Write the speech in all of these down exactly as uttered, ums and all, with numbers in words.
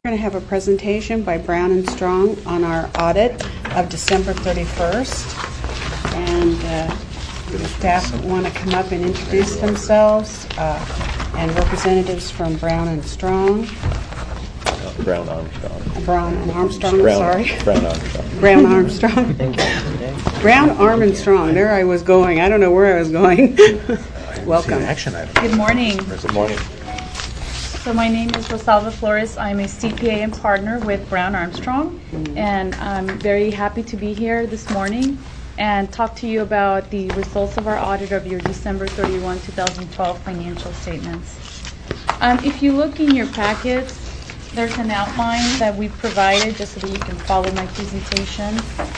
We're going to have a presentation by Brown and Strong on our audit of December thirty-first. And uh, the staff want to come up and introduce themselves, uh, and representatives from Brown and Strong. Uh, Brown Armstrong. Brown and Armstrong, Brown, sorry. Brown Armstrong. Brown Armstrong. Brown Arm and Strong. There I was going. I don't know where I was going. Welcome. Action item. Good morning. Good morning. So my name is Rosalva Flores. I'm a C P A and partner with Brown Armstrong, mm-hmm. and I'm very happy to be here this morning and talk to you about the results of our audit of your December thirty-first, twenty twelve financial statements. Um, if you look in your packets, there's an outline that we provided just so that you can follow my presentation.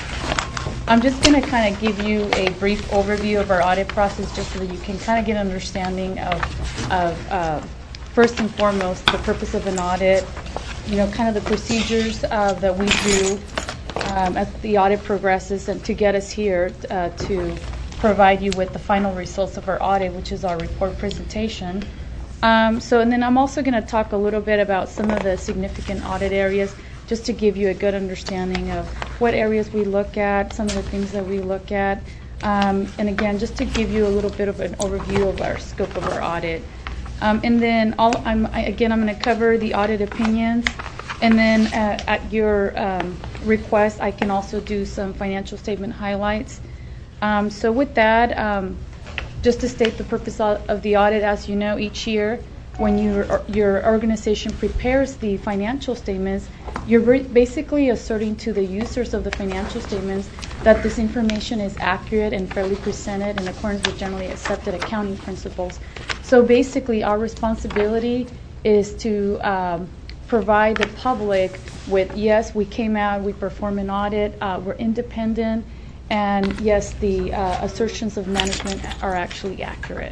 I'm just going to kind of give you a brief overview of our audit process just so that you can kind of get an understanding of, of uh, first and foremost, the purpose of an audit, you know, kind of the procedures uh, that we do um, as the audit progresses, and to get us here uh, to provide you with the final results of our audit, which is our report presentation. Um, so, and then I'm also going to talk a little bit about some of the significant audit areas, just to give you a good understanding of what areas we look at, some of the things that we look at, um, and again, just to give you a little bit of an overview of our scope of our audit. Um, and then, all, I'm, I, again, I'm going to cover the audit opinions. And then uh, at your um, request, I can also do some financial statement highlights. Um, so with that, um, just to state the purpose of the audit, as you know, each year when your, your organization prepares the financial statements, you're basically asserting to the users of the financial statements that this information is accurate and fairly presented in accordance with generally accepted accounting principles. So basically, our responsibility is to um, provide the public with, yes, we came out, we perform an audit, uh, we're independent, and yes, the uh, assertions of management are actually accurate.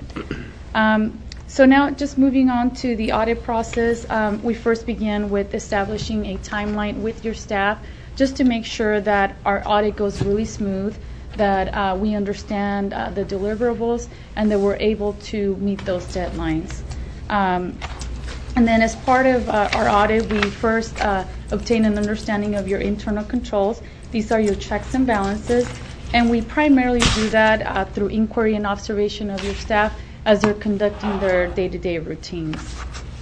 Um, so now, just moving on to the audit process, um, we first begin with establishing a timeline with your staff, just to make sure that our audit goes really smooth, that uh, we understand uh, the deliverables, and that we're able to meet those deadlines. Um, and then as part of uh, our audit, we first uh, obtain an understanding of your internal controls. These are your checks and balances, and we primarily do that uh, through inquiry and observation of your staff as they're conducting their day-to-day routines.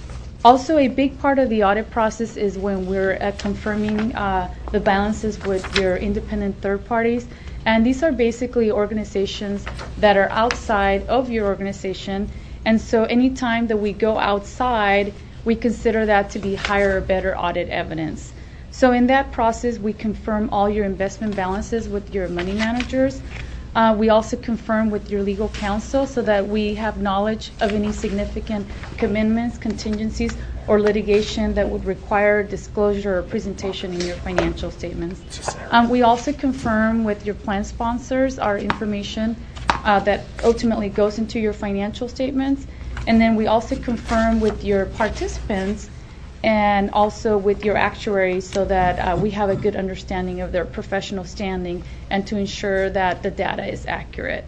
Also, a big part of the audit process is when we're uh, confirming uh, the balances with your independent third parties. And these are basically organizations that are outside of your organization. And so anytime that we go outside, we consider that to be higher or better audit evidence. So in that process, we confirm all your investment balances with your money managers. Uh, we also confirm with your legal counsel so that we have knowledge of any significant commitments, contingencies, or litigation that would require disclosure or presentation in your financial statements. Um, we also confirm with your plan sponsors our information uh, that ultimately goes into your financial statements. And then we also confirm with your participants and also with your actuaries so that uh, we have a good understanding of their professional standing and to ensure that the data is accurate.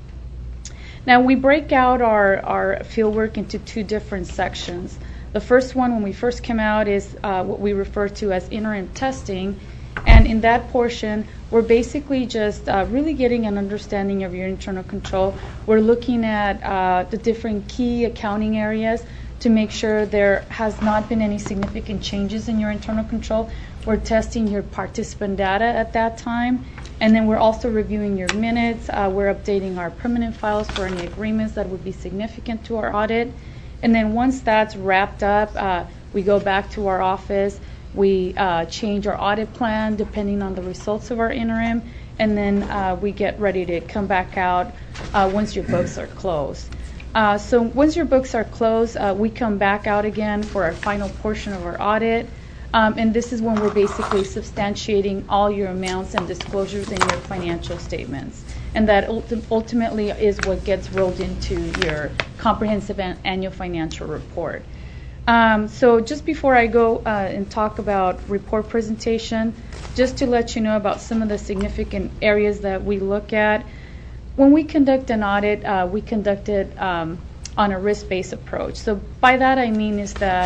Now, we break out our, our fieldwork into two different sections. The first one, when we first came out, is uh, what we refer to as interim testing. And in that portion, we're basically just uh, really getting an understanding of your internal control. We're looking at uh, the different key accounting areas to make sure there has not been any significant changes in your internal control. We're testing your participant data at that time. And then we're also reviewing your minutes. Uh, we're updating our permanent files for any agreements that would be significant to our audit. And then once that's wrapped up, uh, we go back to our office. We uh, change our audit plan depending on the results of our interim. And then uh, we get ready to come back out uh, once your books are closed. Uh, so once your books are closed, uh, we come back out again for our final portion of our audit. Um, and this is when we're basically substantiating all your amounts and disclosures in your financial statements. And that ulti- ultimately is what gets rolled into your comprehensive an- annual financial report. Um, so just before I go uh, and talk about report presentation, just to let you know about some of the significant areas that we look at. When we conduct an audit, uh, we conduct it um, on a risk-based approach. So by that I mean is that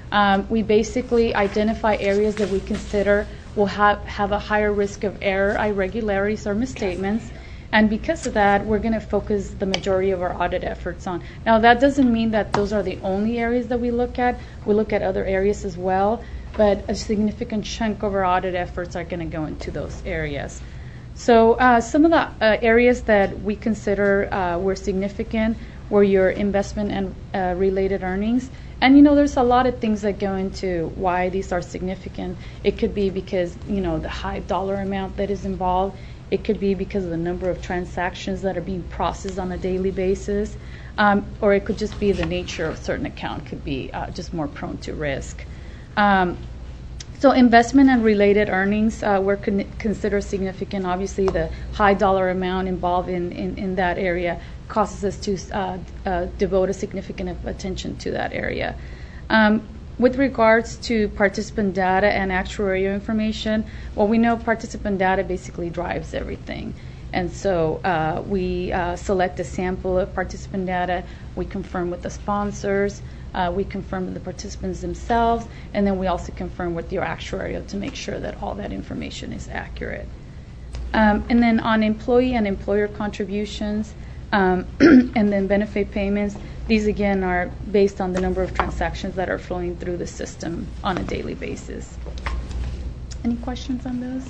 Um, we basically identify areas that we consider will have, have a higher risk of error, irregularities, or misstatements. And because of that, we're going to focus the majority of our audit efforts on. Now, that doesn't mean that those are the only areas that we look at. We look at other areas as well, but a significant chunk of our audit efforts are going to go into those areas. So uh, some of the uh, areas that we consider uh, were significant were your investment and uh, related earnings. And, you know, there's a lot of things that go into why these are significant. It could be because, you know, the high dollar amount that is involved. It could be because of the number of transactions that are being processed on a daily basis. Um, or it could just be the nature of a certain account could be uh, just more prone to risk. Um, so investment and related earnings uh, were con- considered significant. Obviously, the high dollar amount involved in, in, in that area causes us to uh, uh, devote a significant attention to that area. Um, with regards to participant data and actuarial information, well, we know participant data basically drives everything. And so uh, we uh, select a sample of participant data, we confirm with the sponsors, uh, we confirm with the participants themselves, and then we also confirm with your actuarial to make sure that all that information is accurate. Um, and then on employee and employer contributions, Um, and then benefit payments, these again are based on the number of transactions that are flowing through the system on a daily basis. Any questions on those?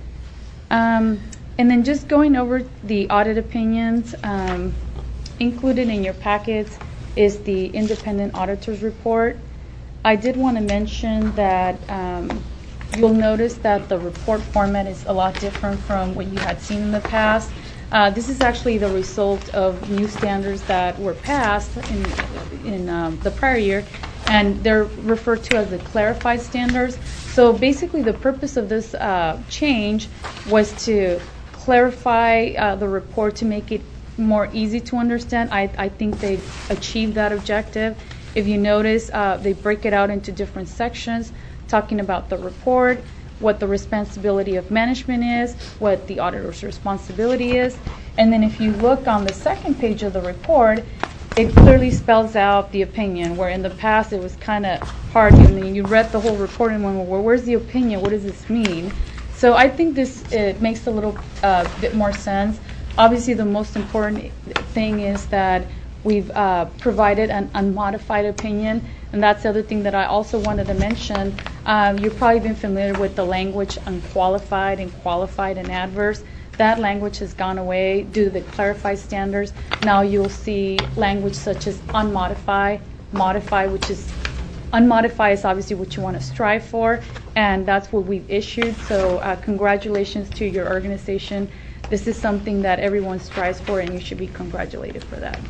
Um, and then just going over the audit opinions, um, included in your packets is the independent auditor's report. I did want to mention that um, you'll notice that the report format is a lot different from what you had seen in the past. Uh, this is actually the result of new standards that were passed in, in um, the prior year, and they're referred to as the clarified standards. So basically the purpose of this uh, change was to clarify uh, the report to make it more easy to understand. I, I think they've achieved that objective. If you notice, uh, they break it out into different sections, talking about the report, what the responsibility of management is, what the auditor's responsibility is. And then if you look on the second page of the report, it clearly spells out the opinion, where in the past it was kind of hard. And then you read the whole report and went, well, where's the opinion? What does this mean? So I think this it makes a little uh, bit more sense. Obviously, the most important thing is that we've uh, provided an unmodified opinion. And that's the other thing that I also wanted to mention. Um, you've probably been familiar with the language unqualified and qualified and adverse. That language has gone away due to the clarified standards. Now you'll see language such as unmodified, modify, which is unmodified is obviously what you want to strive for, and that's what we've issued. So uh, congratulations to your organization. This is something that everyone strives for, and you should be congratulated for that.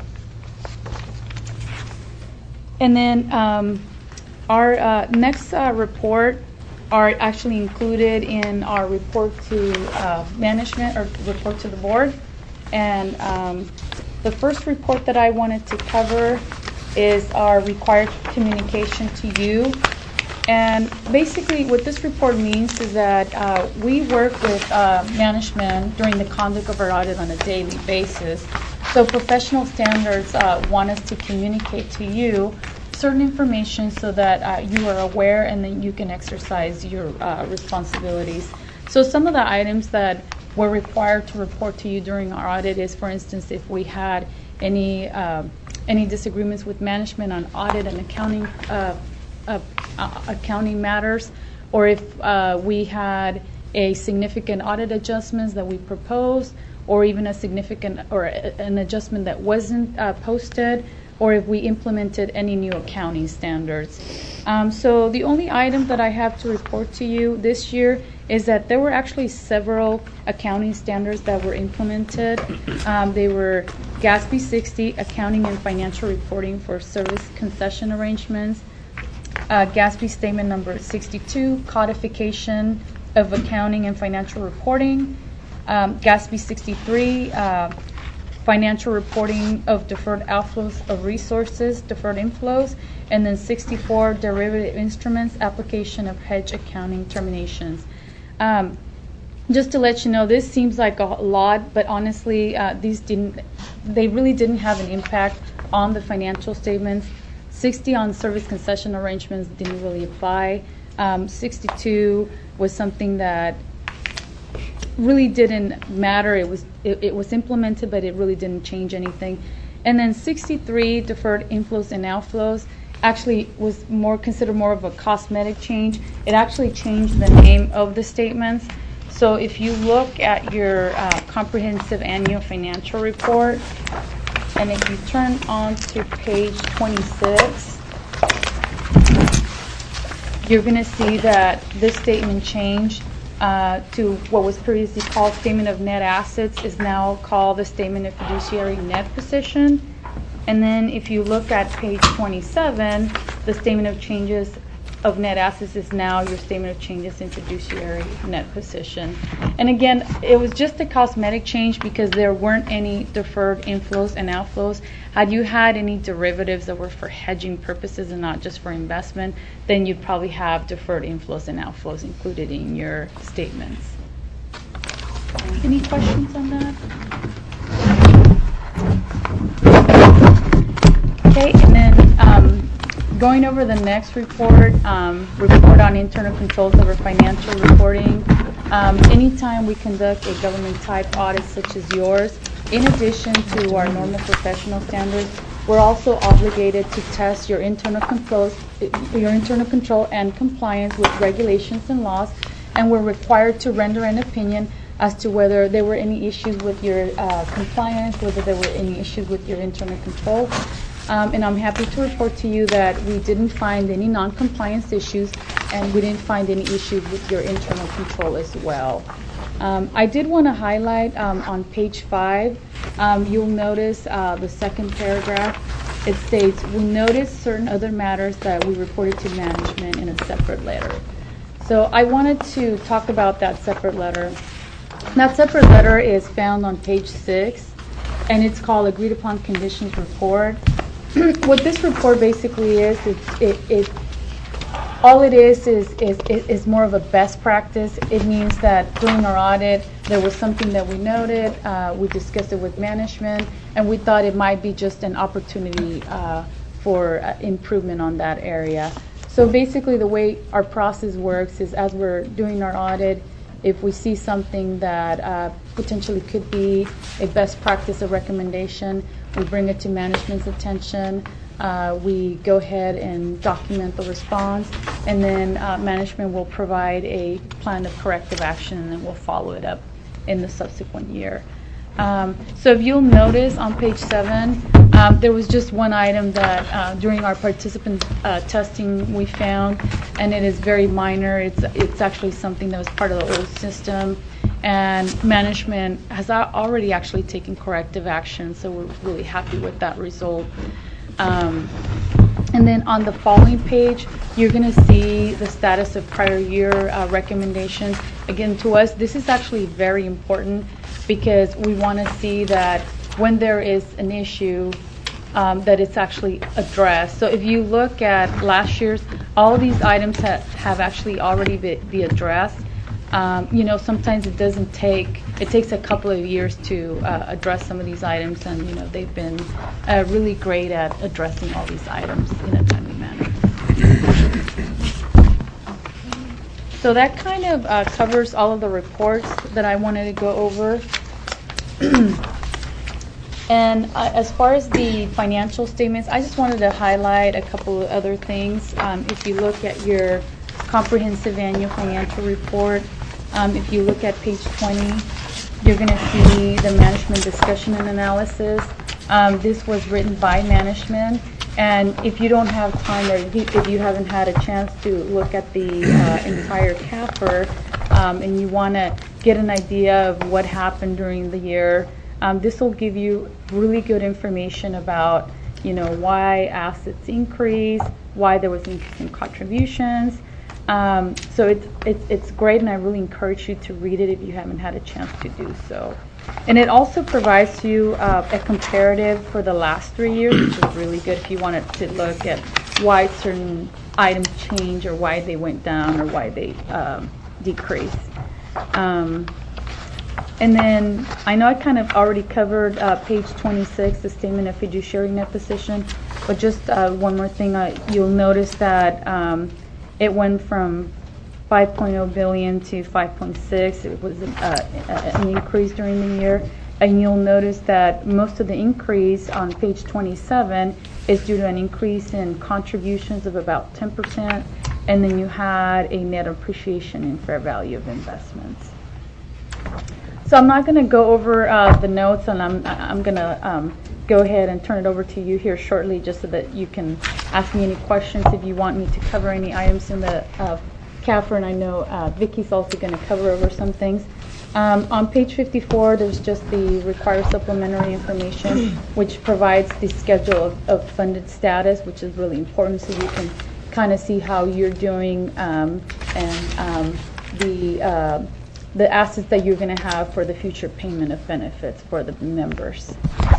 And then um, our uh, next uh, report are actually included in our report to uh, management or report to the board. And um, the first report that I wanted to cover is our required communication to you. And basically what this report means is that uh, we work with uh, management during the conduct of our audit on a daily basis. So professional standards uh, want us to communicate to you certain information so that uh, you are aware and then you can exercise your uh, responsibilities. So some of the items that we're required to report to you during our audit is, for instance, if we had any uh, any disagreements with management on audit and accounting uh, uh, uh, accounting matters, or if uh, we had a significant audit adjustments that we proposed, or even a significant or a, an adjustment that wasn't uh, posted, or if we implemented any new accounting standards. Um, so the only item that I have to report to you this year is that there were actually several accounting standards that were implemented. Um, they were GASB sixty, Accounting and Financial Reporting for Service Concession Arrangements, uh, GASB Statement Number sixty-two, Codification of Accounting and Financial Reporting, um, GASB sixty-three, uh, Financial Reporting of Deferred Outflows of Resources, Deferred Inflows, and then sixty-four, Derivative Instruments, Application of Hedge Accounting Terminations. Um, just to let you know, this seems like a lot, but honestly, uh, these didn't, they really didn't have an impact on the financial statements. sixty on service concession arrangements didn't really apply. Um, sixty-two was something that really didn't matter. It was it, it was implemented, but it really didn't change anything. And then sixty-three, deferred inflows and outflows, actually was more considered more of a cosmetic change. It actually changed the name of the statements. So if you look at your uh, comprehensive annual financial report, and if you turn on to page twenty-six, you're going to see that this statement changed uh, to what was previously called statement of net assets is now called the statement of fiduciary net position. And then if you look at page twenty-seven, the statement of changes of net assets is now your statement of changes in fiduciary net position. And again, it was just a cosmetic change because there weren't any deferred inflows and outflows. Had you had any derivatives that were for hedging purposes and not just for investment, then you'd probably have deferred inflows and outflows included in your statements. Any questions on that? Okay, and then um, going over the next report, um, report on internal controls over financial reporting. Um, anytime we conduct a government type audit such as yours, in addition to our normal professional standards, we're also obligated to test your internal controls, your internal control and compliance with regulations and laws, and we're required to render an opinion as to whether there were any issues with your uh, compliance, whether there were any issues with your internal control. Um, and I'm happy to report to you that we didn't find any non-compliance issues, and we didn't find any issues with your internal control as well. Um, I did want to highlight um, on page five, um, you'll notice uh, the second paragraph. It states, we noticed certain other matters that we reported to management in a separate letter. So I wanted to talk about that separate letter. That separate letter is found on page six, and it's called Agreed Upon Conditions Report. What this report basically is, it, it, it all it is is, is is more of a best practice. It means that during our audit, there was something that we noted, uh, we discussed it with management, and we thought it might be just an opportunity uh, for uh, improvement on that area. So basically the way our process works is as we're doing our audit, if we see something that uh, potentially could be a best practice or recommendation, we bring it to management's attention. Uh, we go ahead and document the response, and then uh, management will provide a plan of corrective action, and then we'll follow it up in the subsequent year. Um, so if you'll notice on page seven, um, there was just one item that uh, during our participant uh, testing we found, and it is very minor. It's it's actually something that was part of the old system, and management has already actually taken corrective action, so we're really happy with that result. Um, and then on the following page, you're going to see the status of prior year uh, recommendations. Again, to us, this is actually very important because we want to see that when there is an issue, um, that it's actually addressed. So if you look at last year's, all of these items have, have actually already be, be addressed. Um, you know, sometimes it doesn't take, it takes a couple of years to uh, address some of these items, and, you know, they've been uh, really great at addressing all these items in a timely manner. So that kind of uh, covers all of the reports that I wanted to go over. And uh, as far as the financial statements, I just wanted to highlight a couple of other things. Um, if you look at your comprehensive annual financial report, um, if you look at page twenty, you're going to see the management discussion and analysis. Um, this was written by management, and if you don't have time, or if you haven't had a chance to look at the uh, entire C A F R, um, and you want to get an idea of what happened during the year, um, this will give you really good information about, you know, why assets increased, why there was increase in contributions. Um, so it's, it's, it's great, and I really encourage you to read it if you haven't had a chance to do so. And it also provides you uh, a comparative for the last three years, which is really good if you wanted to look at why certain items change, or why they went down, or why they um, decreased. Um, and then I know I kind of already covered uh, page twenty-six, the statement of fiduciary net position. But just uh, one more thing, uh, you'll notice that um, it went from five point oh billion to five point six. It was uh, an increase during the year. And you'll notice that most of the increase on page twenty-seven is due to an increase in contributions of about ten percent, and then you had a net appreciation in fair value of investments. So I'm not going to go over uh, the notes, and I'm, I'm going to um, go ahead and turn it over to you here shortly, just so that you can ask me any questions if you want me to cover any items in the uh, C A F R, and I know uh, Vicky's also going to cover over some things. Um, on page fifty-four, there's just the required supplementary information, which provides the schedule of, of funded status, which is really important, so you can kind of see how you're doing um, and um, the uh, the assets that you're going to have for the future payment of benefits for the members.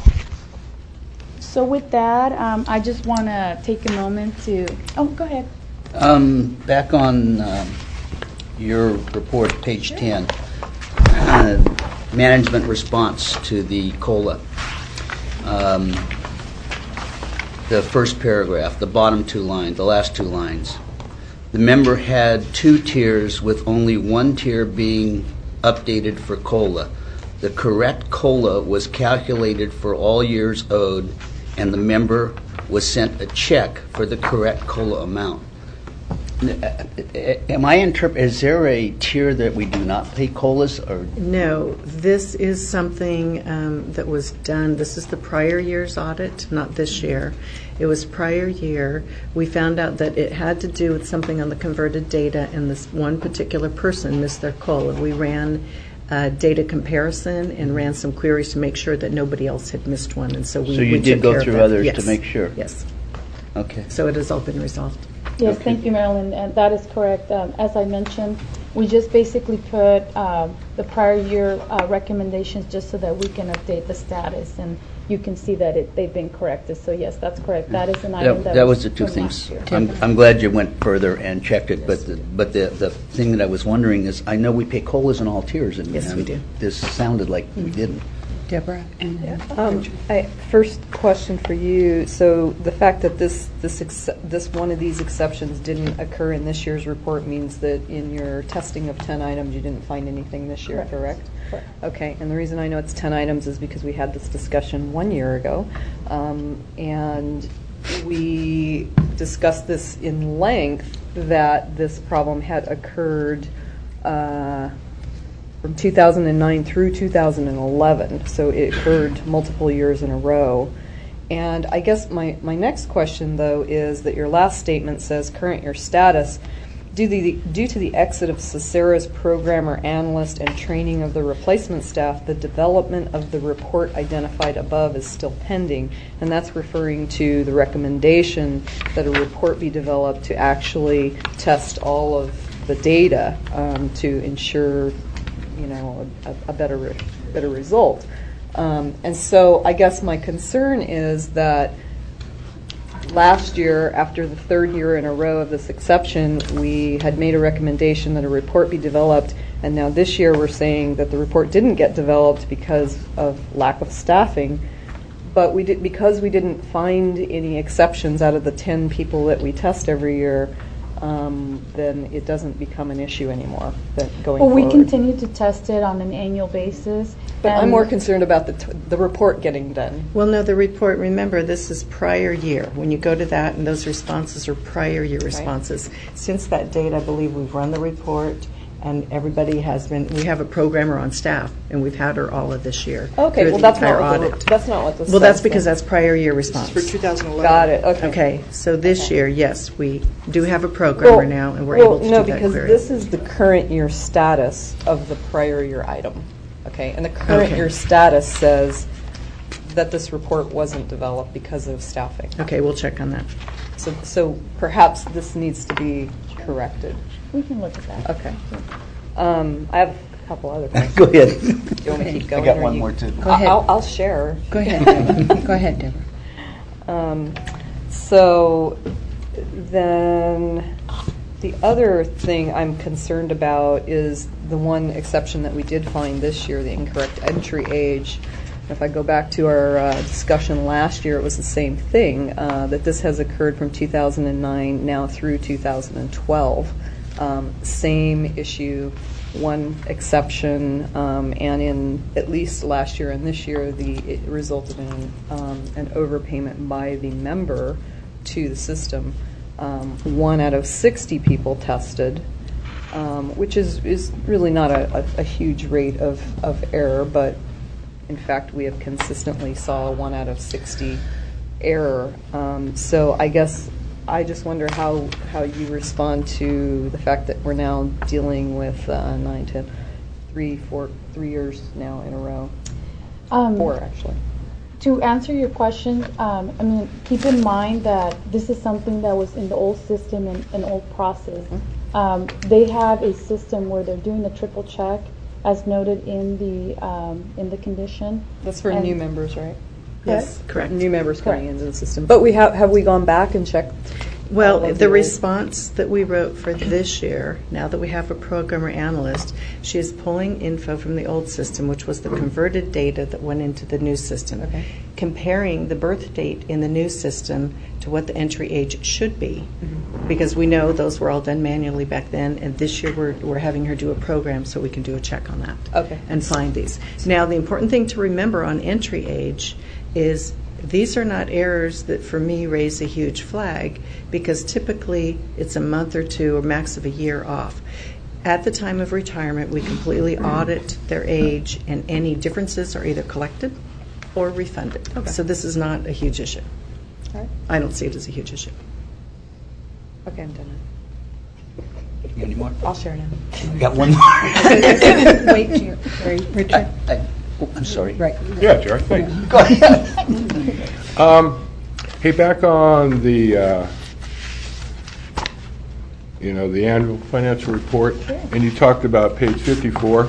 So with that, um, I just want to take a moment to. Oh, go ahead. Um, back on um, your report, page ten. Uh, management response to the COLA. Um, the first paragraph, the bottom two lines, the last two lines. The member had two tiers with only one tier being updated for COLA. The correct COLA was calculated for all years owed, and the member was sent a check for the correct COLA amount. Am I interpret? Is there a tier that we do not pay COLAs? Or No, this is something um, that was done. This is the prior year's audit, not this year. It was prior year. We found out that it had to do with something on the converted data, and this one particular person missed their COLA. We ran uh, data comparison and ran some queries to make sure that nobody else had missed one, and so we. So you we did took go care of through that. others Yes. to make sure. Yes. Okay. So it has all been resolved. Yes, Okay. thank you, Marilyn, and that is correct. Um, as I mentioned, we just basically put um, the prior year uh, recommendations just so that we can update the status, and you can see that it, they've been corrected. So yes, that's correct. That is an item That, that, that was the two from things. last year. I'm, I'm glad you went further and checked it, but the, but the, the thing that I was wondering is, I know we pay COLAs in all tiers, and Yes, we and do. this sounded like we didn't. Deborah and Um, I, first question for you. So the fact that this this ex- this one of these exceptions didn't occur in this year's report means that in your testing of ten items, you didn't find anything this year, correct? Correct. Okay. And the reason I know it's ten items is because we had this discussion one year ago, um, and we discussed this in length that this problem had occurred. Uh, from two thousand nine through two thousand eleven, so it occurred multiple years in a row. And I guess my, my next question, though, is that your last statement says current year status. Due, the, due to the exit of Cicera's programmer, analyst, and training of the replacement staff, the development of the report identified above is still pending, and that's referring to the recommendation that a report be developed to actually test all of the data um, to ensure you know, a, a better re- better result. Um, and so I guess my concern is that last year, after the third year in a row of this exception, we had made a recommendation that a report be developed, and now this year we're saying that the report didn't get developed because of lack of staffing. But we did, because we didn't find any exceptions out of the ten people that we test every year, Um, then it doesn't become an issue anymore that going Well, we forward. continue to test it on an annual basis. But I'm and- more concerned about the, t- the report getting done. Well, no, the report, remember, this is prior year. When you go to that, and those responses are prior year responses. Since that date, I believe we've run the report, and everybody has been, we have a programmer on staff, and we've had her all of this year. Okay, through well, the that's entire not what the, audit. that's not what this Well, that's says, because then. that's prior year response. For two thousand eleven. Got it, okay. Okay, so this Okay. year, yes, we do have a programmer Well- now, and we're well, able to no, do that because query. this is the current year status of the prior year item, okay? And the current Okay. year status says that this report wasn't developed because of staffing. Okay, we'll check on that. So, so perhaps this needs to be corrected. We can look at that. Okay. Um, I have a couple other questions. Go ahead. Do you want me to keep going? I got or one you- more, too. Go ahead. I'll, I'll share. Go ahead, Deborah. Go ahead, Deborah. Um, so then the other thing I'm concerned about is the one exception that we did find this year, the incorrect entry age. If I go back to our uh, discussion last year, it was the same thing, uh, that this has occurred from two thousand nine now through two thousand twelve. Um, same issue, one exception, um, and in at least last year and this year, the it resulted in um, an overpayment by the member to the system. Um, one out of sixty people tested, um, which is, is really not a, a, a huge rate of, of error, but in fact, we have consistently saw a one out of sixty error. Um, so I guess I just wonder how, how you respond to the fact that we're now dealing with uh, nine, ten, three, four, three years now in a row. Um, Four, actually. To answer your question, um, I mean, keep in mind that this is something that was in the old system and an old process. Mm-hmm. Um, they have a system where they're doing the triple check, as noted in the um, in the condition. That's for And- new members, right? Yes, correct. New members coming Correct. into the system. But we have, have we gone back and checked? all Well, of the old- response that we wrote for this year, now that we have a programmer analyst, she is pulling info from the old system, which was the converted data that went into the new system, Okay. comparing the birth date in the new system to what the entry age should be, Mm-hmm. because we know those were all done manually back then, and this year we're, we're having her do a program so we can do a check on that. Okay. And find these. Now, the important thing to remember on entry age is these are not errors that, for me, raise a huge flag, because typically it's a month or two or max of a year off. At the time of retirement, we completely audit their age, and any differences are either collected or refunded. Okay. So this is not a huge issue. All right. I don't see it as a huge issue. Okay, I'm done. Any more? I'll share now. We got one more. Wait, Jer- Jerry, Richard. I- oh, I'm sorry. Right. Yeah, Jerry, thanks. Go ahead. Um, hey, back on the, uh, you know, the annual financial report, and you talked about page fifty-four.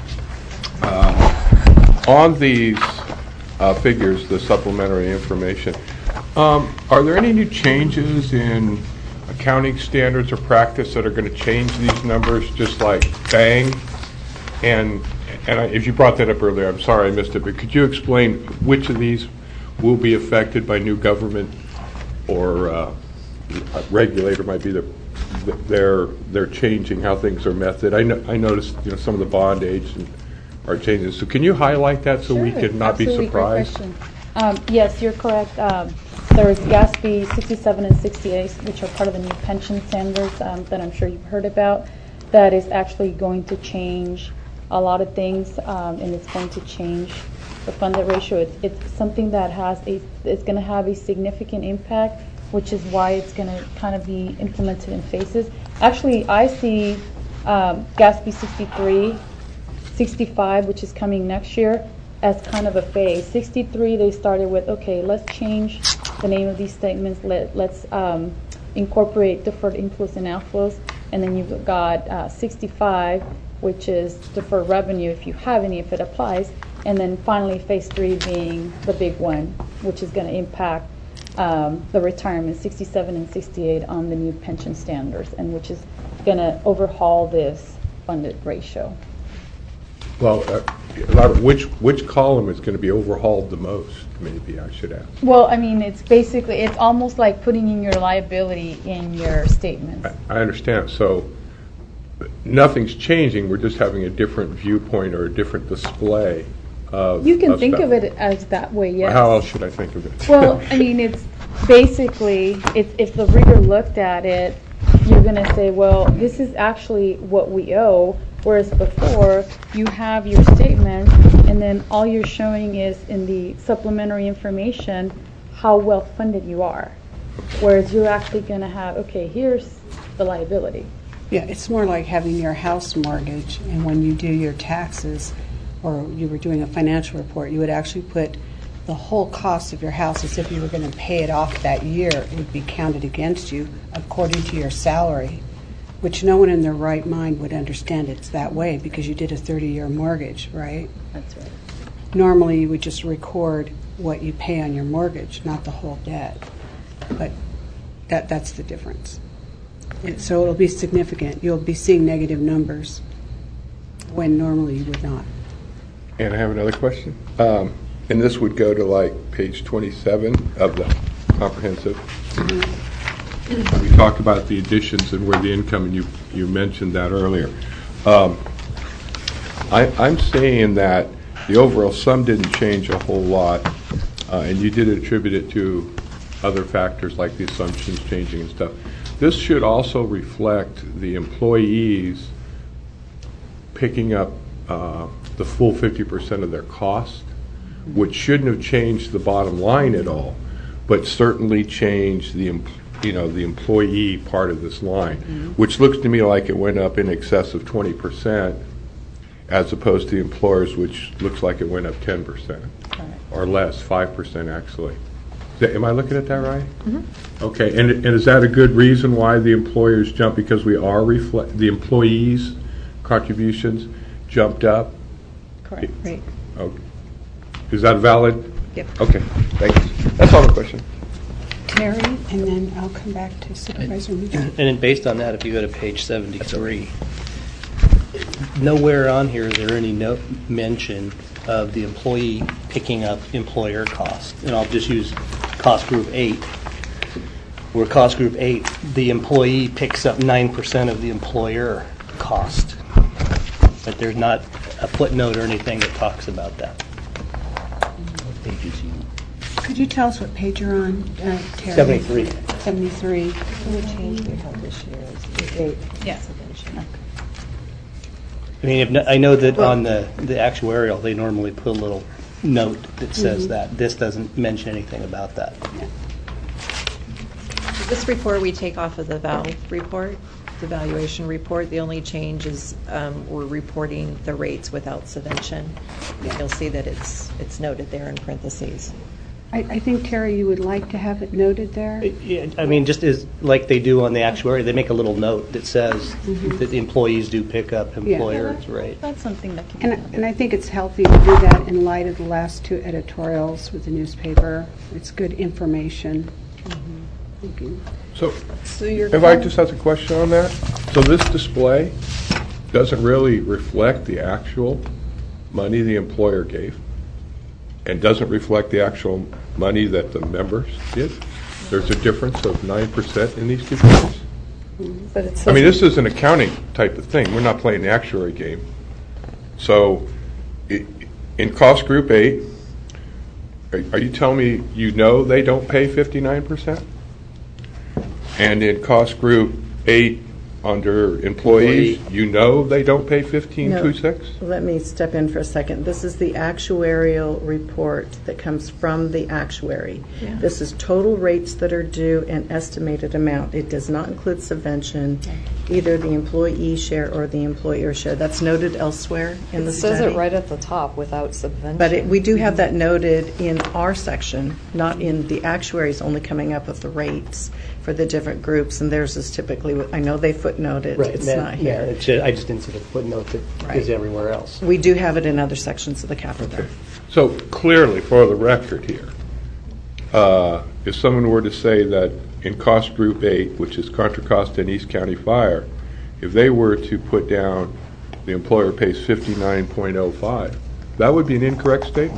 Uh, on these uh, figures, the supplementary information, um, are there any new changes in accounting standards or practice that are going to change these numbers, just like bang? And and I, if you brought that up earlier, I'm sorry I missed it, but could you explain which of these will be affected by new government, or uh, a regulator might be the they're they're changing how things are method. I know, I noticed, you know, some of the bond age and are changing. So can you highlight that so we Sure, can not be absolutely, great surprised? question. Um, yes, you're correct. Um, there is GASB sixty-seven and sixty-eight, which are part of the new pension standards um, that I'm sure you've heard about. That is actually going to change a lot of things, um, and it's going to change the funded ratio. It's, it's something that has a, it's going to have a significant impact, which is why it's going to kind of be implemented in phases. Actually, I see um, GASB sixty-three, sixty-five, which is coming next year, as kind of a phase. sixty-three, they started with, okay, let's change the name of these statements. Let, let's um, incorporate deferred inflows and outflows. And then you've got uh, sixty-five, which is deferred revenue, if you have any, if it applies. And then finally, phase three being the big one, which is going to impact um, the retirement, sixty-seven and sixty-eight, on the new pension standards, and which is going to overhaul this funded ratio. Well, uh, Robert, which which column is going to be overhauled the most? Maybe I should ask. Well, I mean, it's basically, it's almost like putting in your liability in your statements. I, I understand. So nothing's changing. We're just having a different viewpoint or a different display of. You can think stuff. of it as that way, yes. How else should I think of it? Well, I mean, it's basically, it's, if the reader looked at it, you're going to say, well, this is actually what we owe, whereas before, you have your statement, and then all you're showing is in the supplementary information how well funded you are. Whereas you're actually going to have, okay, here's the liability. Yeah, it's more like having your house mortgage, and when you do your taxes, or you were doing a financial report, you would actually put the whole cost of your house as if you were going to pay it off that year. It would be counted against you according to your salary, which no one in their right mind would understand it's that way, because you did a thirty-year mortgage, right? That's right. Normally, you would just record what you pay on your mortgage, not the whole debt. But that that's the difference. It, so it'll be significant. You'll be seeing negative numbers when normally you would not. And I have another question. Um, And this would go to like page twenty-seven of the comprehensive. We talked about the additions and where the income, and you, you mentioned that earlier. Um, I, I'm saying that the overall sum didn't change a whole lot, uh, and you did attribute it to other factors like the assumptions changing and stuff. This should also reflect the employees picking up uh, the full fifty percent of their cost, which shouldn't have changed the bottom line at all, but certainly changed the em- you know the employee part of this line, mm-hmm. which looks to me like it went up in excess of twenty percent, as opposed to the employers, which looks like it went up ten percent right. or less, five percent actually. Is that, am I looking at that right? Mm-hmm. Okay, and, and is that a good reason why the employers jumped? Because we are reflect the employees' contributions jumped up? Correct. Right. Okay. Is that valid? Yep. Okay, thanks. That's all the question. Terry, and then I'll come back to Supervisor Mitchell. And then based on that, if you go to page seventy-three, nowhere on here is there any no mention of the employee picking up employer cost. And I'll just use cost group eight, where cost group eight, the employee picks up nine percent of the employer cost. But there's not a footnote or anything that talks about that. What page is he on? Could you tell us what page you're on, uh, Terry? seventy-three. seventy-three. The change we had this year is eight. Yes. I mean, if no, I know that on the, the actuarial, they normally put a little note that says Mm-hmm. that. This doesn't mention anything about that. Yeah. This report we take off of the V A L report, the valuation report. The only change is um, we're reporting the rates without subvention. You'll see that it's it's noted there in parentheses. I, I think, Terry, you would like to have it noted there? Yeah, I mean, just as like they do on the actuary, they make a little note that says Mm-hmm. that the employees do pick up employers' rate. That's something that can be And, done. and I think it's healthy to do that in light of the last two editorials with the newspaper. It's good information. Thank you. So, So you're if I just ask a question on that, so this display doesn't really reflect the actual money the employer gave, and doesn't reflect the actual money that the members did. There's a difference of nine percent in these two things. But it I mean, says, this is an accounting type of thing. We're not playing the actuary game. So, i- in cost group eight, are are you telling me you know they don't pay fifty-nine percent? And in cost group eight, under employees, you know they don't pay fifteen No. two six? Let me step in for a second. This is the actuarial report that comes from the actuary. Yeah. This is total rates that are due and estimated amount. It does not include subvention, either the employee share or the employer share. That's noted elsewhere in it the says study. it right at the top, without subvention. But it, we do have that noted in our section, not in the actuaries, only coming up with the rates for the different groups, and theirs is typically, I know they footnote it, it's that- not yeah, here. it's ju- I just didn't see the footnote that Right. is everywhere else. We do have it in other sections of the capital. So clearly, for the record here, uh, if someone were to say that in cost group eight, which is Contra Costa and East County Fire, if they were to put down the employer pays fifty-nine point oh five, that would be an incorrect statement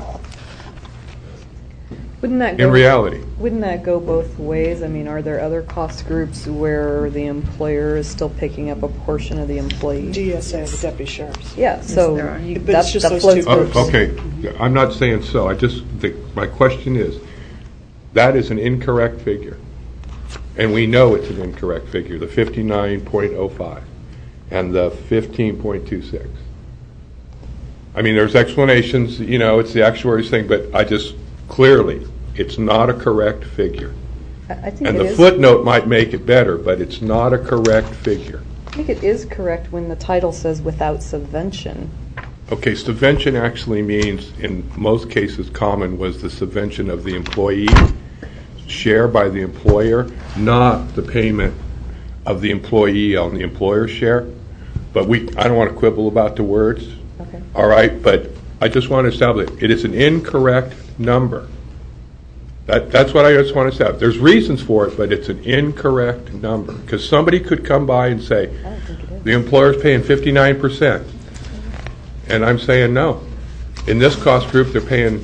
Wouldn't that go, in reality. Wouldn't that go both ways? I mean, are there other cost groups where the employer is still picking up a portion of the employee? D S A, the deputy sheriffs. Yeah, so there are. you, But that, it's just that those floats two Oh, both. groups. Okay, I'm not saying so. I just think, my question is, that is an incorrect figure. And we know it's an incorrect figure, the fifty-nine point oh five and the fifteen point two six. I mean, there's explanations, you know, it's the actuary's thing, but I just, clearly, it's not a correct figure. I I think And it the is. footnote might make it better, but it's not a correct figure. I think it is correct when the title says without subvention. Okay, subvention actually means, in most cases, common was the subvention of the employee, share by the employer, not the payment of the employee on the employer's share. But we, I don't want to quibble about the words. Okay. All right, but I just want to establish, it is an incorrect number. That, that's what I just want to establish. There's reasons for it, but it's an incorrect number. Because somebody could come by and say, I don't think it is. the employer's paying fifty-nine percent. And I'm saying no. In this cost group, they're paying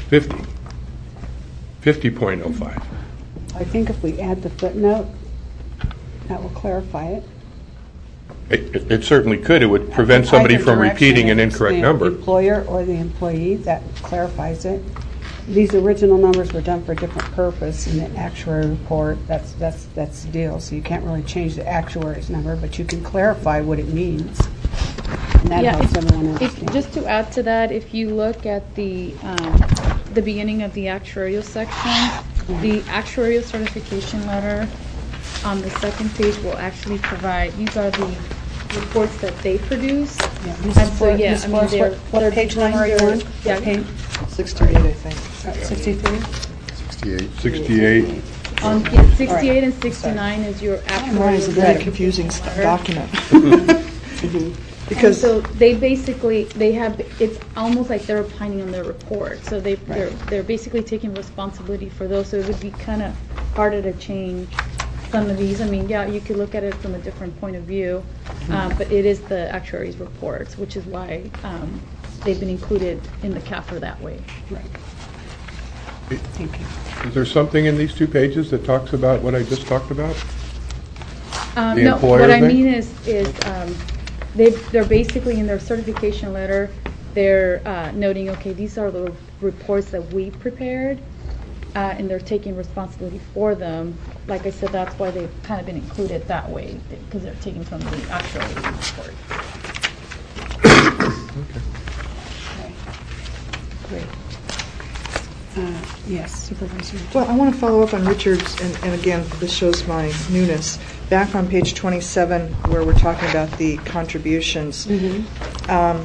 fifty. fifty point oh five. I think if we add the footnote, that will clarify it. It, it- it certainly could. It would prevent somebody Either from direction, repeating an if it's incorrect the number. employer or the employee, that clarifies it. These original numbers were done for a different purpose in the actuary report. That's, that's, that's the deal. So you can't really change the actuary's number, but you can clarify what it means. And that Yeah, helps if- everyone if- understand. Just to add to that, if you look at the, um, the beginning of the actuarial section, the actuarial certification letter on the second page will actually provide, these are the reports that they produce. Yeah, Miz And so, Flores- yeah, Miz I mean, Flores, they're- what- what they're page number are you behind on? their- What yeah. page? sixty-eight, I think. sixty-three? sixty-eight. On yeah, sixty-eight and sixty-nine is your Mine is a actuarial very confusing certification s- letter. document. And Because, so they basically, they have, it's almost like they're opining on their report. So they, they're, they're basically taking responsibility for those. So it would be kind of harder to change some of these. I mean, yeah, you could look at it from a different point of view, um, but it is the actuary's reports, which is why um, they've been included in the C A F R that way. Thank you. Is there something in these two pages that talks about what I just talked about? Um, The no, employer what I thing? mean is, is um, they, they're basically in their certification letter, they're uh, noting, okay, these are the reports that we prepared, uh, and they're taking responsibility for them. Like I said, that's why they've kind of been included that way, because they're taken from the actual report. Great. Uh, Yes, Supervisor. well, I want to follow up on Richard's, and, and again, this shows my newness. Back on page twenty-seven, where we're talking about the contributions, um,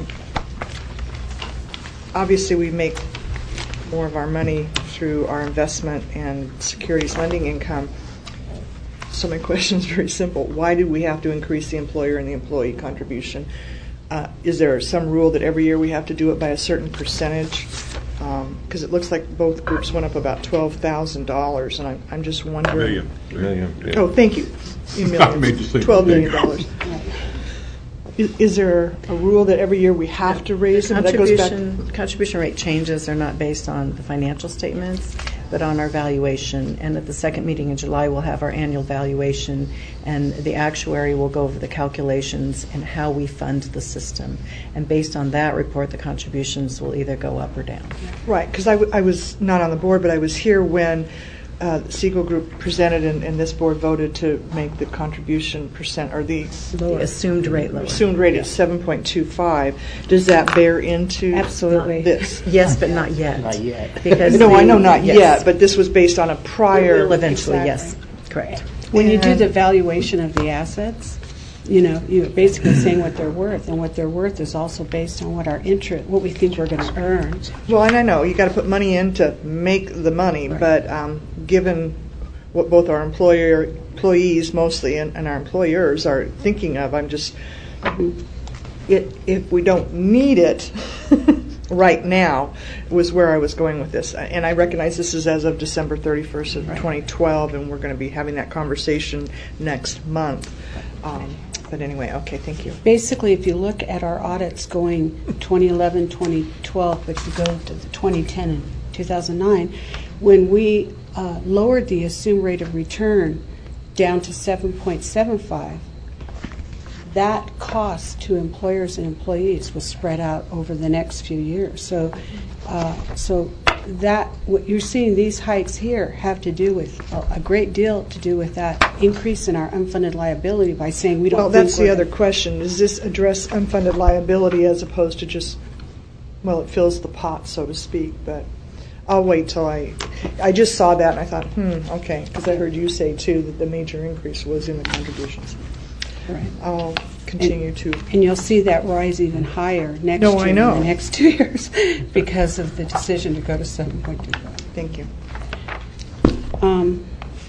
obviously, we make more of our money through our investment and securities lending income. So my question is very simple. Why do we have to increase the employer and the employee contribution? Uh, Is there some rule that every year we have to do it by a certain percentage? Because it looks like both groups went up about twelve thousand dollars, and I'm, I'm just wondering. Million. Oh, thank you. In I made you millions. say twelve million big. dollars. Is, is there a rule that every year we have to raise them? That goes back- Contribution, contribution rate changes are not based on the financial statements, but on our valuation. And at the second meeting in July, we'll have our annual valuation, and the actuary will go over the calculations and how we fund the system. And based on that report, the contributions will either go up or down. Right, because I, w- I was not on the board, but I was here when uh, the Siegel Group presented, and, and this board voted to make the contribution percent, or the The assumed rate lower. assumed rate is seven point two five. Does that bear into Absolutely. this? Yes, but not yet. Not yet. Because No, I the- know not yes. yet, but this was based on a prior. Will eventually, yes, correct. When you do And- the valuation of the assets, you know, you're basically saying what they're worth, and what they're worth is also based on what our interest, what we think we're going to earn. Well, and I know, you got to put money in to make the money, Right. but um, given what both our employer, employees mostly, and, and our employers are thinking of, I'm just, it, if we don't need it right now, was where I was going with this. And I recognize this is as of December thirty-first of twenty twelve, and we're going to be having that conversation next month. Um, But anyway, okay, thank you. Basically, if you look at our audits going twenty eleven, twenty twelve, but you go to the twenty ten and two thousand nine, when we uh, lowered the assumed rate of return down to seven point seven five, that cost to employers and employees was spread out over the next few years. So, uh, so that what you're seeing, these hikes here have to do with a, a great deal to do with that increase in our unfunded liability by saying we don't. Well, think that's we're the other gonna- question. Does this address unfunded liability as opposed to just, well, it fills the pot, so to speak, but I'll wait till I, I just saw that and I thought, hmm, okay, because I heard you say, too, that the major increase was in the contributions. Right. I'll continue to, And you'll see that rise even higher next No, year I know. and the next two years because of the decision to go to seven point two five. thank you. Um,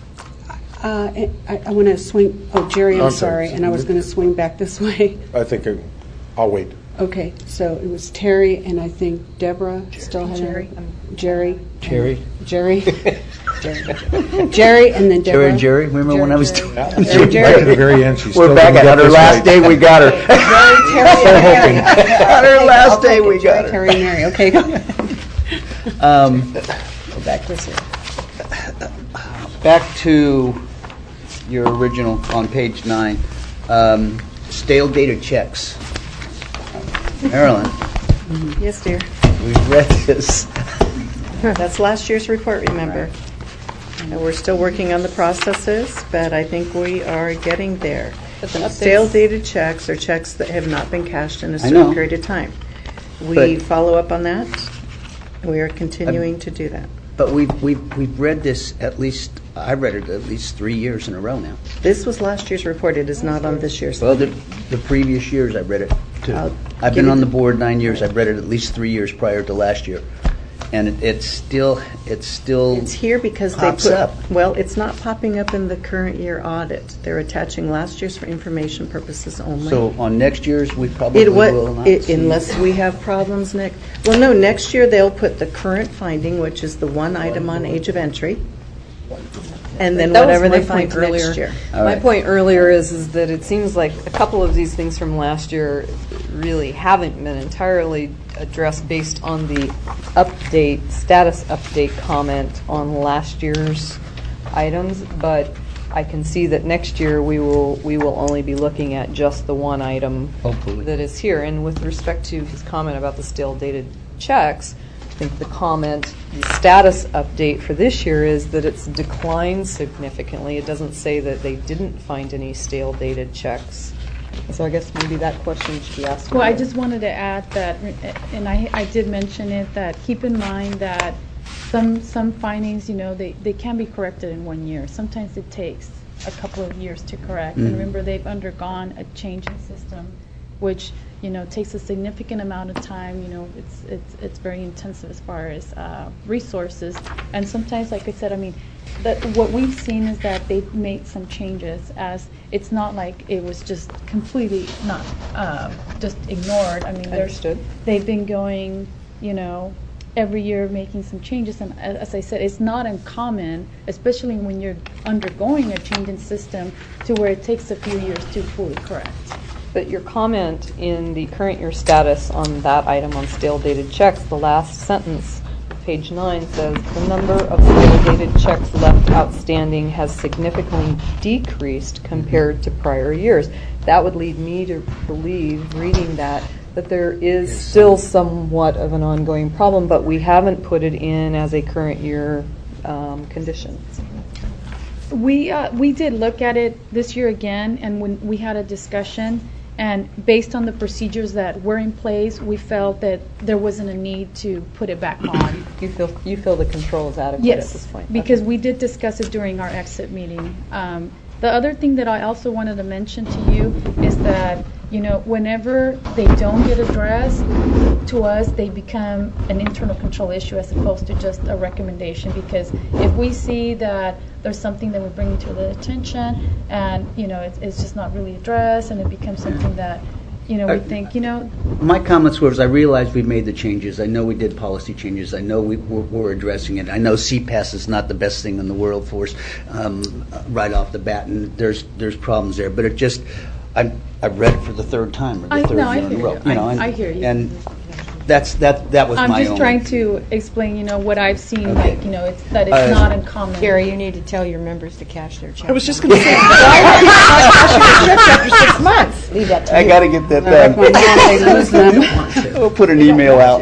uh, I, I want to swing, oh, Jerry, I'm I'm sorry. sorry, and I was going to swing back this way. I think I- I'll wait. Okay, so it was Terry and I think Deborah still had Jerry. Jerry. Jerry? Jerry. Jerry. Jerry and then Deborah. Jerry and Jerry, remember when I was Jerry. doing Jerry, Right Jerry. to the very end, she We're still back didn't at get her this last right. day, we got her. Jerry, Terry, and Mary. On her last I'll day, take we it, got Jerry, her. Terry, and Mary. Okay, go ahead. Um, Go back this year. Back to your original on page nine, um, stale dated checks. Marilyn, Yes, dear. we've read this. That's last year's report, remember? And we're still working on the processes, but I think we are getting there. But the updates- Stale dated checks are checks that have not been cashed in a I certain know. period of time. We But- follow up on that. We are continuing to do that. But we've, we've, we've read this at least, I read it at least three years in a row now. This was last year's report. It is not on this year's. Well, the, the previous years I read it too. I'll I've give been you on the the- board nine years. I've read it at least three years prior to last year. And it- it's still, it's still. It's here because they Pops put, up. well, it's not popping up in the current year audit. They're attaching last year's for information purposes only. So on next year's, we probably It what, will not it- see- unless we have problems next, well, no, next year they'll put the current finding, which is the one item on age of entry, and then That was whatever my they find point earlier. next year. All My right. point earlier is, is that it seems like a couple of these things from last year really haven't been entirely addressed based on the update, status update comment on last year's items, but I can see that next year we will, we will only be looking at just the one item Hopefully. that is here. And with respect to his comment about the stale dated checks, I think the comment, the status update for this year is that it's declined significantly. It doesn't say that they didn't find any stale dated checks. So I guess maybe that question should be asked. Well, I earlier. just wanted to add that, and I, I did mention it, that keep in mind that some, some findings, you know, they, they can be corrected in one year. Sometimes it takes a couple of years to correct. And Mhm. remember, they've undergone a change in system, which, you know, takes a significant amount of time. You know, it's, it's, it's very intensive as far as uh, resources. And sometimes, like I said, I mean, that what we've seen is that they've made some changes, as it's not like it was just completely not uh, just ignored. I mean, there's, Understood. they've been going, you know, every year making some changes. And a- as I said, it's not uncommon, especially when you're undergoing a change in system, to where it takes a few years to fully correct. But your comment in the current year status on that item on stale dated checks, the last sentence, page nine, says the number of stale dated checks left outstanding has significantly decreased compared to prior years. That would lead me to believe, reading that, that there is still somewhat of an ongoing problem, but we haven't put it in as a current year um, condition. We, uh, we did look at it this year again, and when we had a discussion, and based on the procedures that were in place, we felt that there wasn't a need to put it back on. You feel you feel the control is adequate at this Yes, point? because Okay. we did discuss it during our exit meeting. Um, The other thing that I also wanted to mention to you is that, you know, whenever they don't get addressed, to us, they become an internal control issue as opposed to just a recommendation. Because if we see that there's something that we bring to the attention and, you know, it's, it's just not really addressed, and it becomes something that, you know, we I- think, you know, My comments were, as I realized we've made the changes, I know we did policy changes, I know we, we're, we're addressing it, I know C PAS is not the best thing in the world for us um, right off the bat, and there's, there's problems there, but it just, I, I've read it for the third time, or I- the third no, I one in a hear row. you. know, I- and- I hear you. And that's, that, that was I'm my just only. trying to explain, you know, what I've seen, Okay. like, you know, it's, that it's Uh, not uncommon. Gary, you need to tell your members to cash their checks. I was just going to say, why are you not cashing your checks after six months? Leave that to I me. got to get that Like done. when they lose them. We'll put an email out.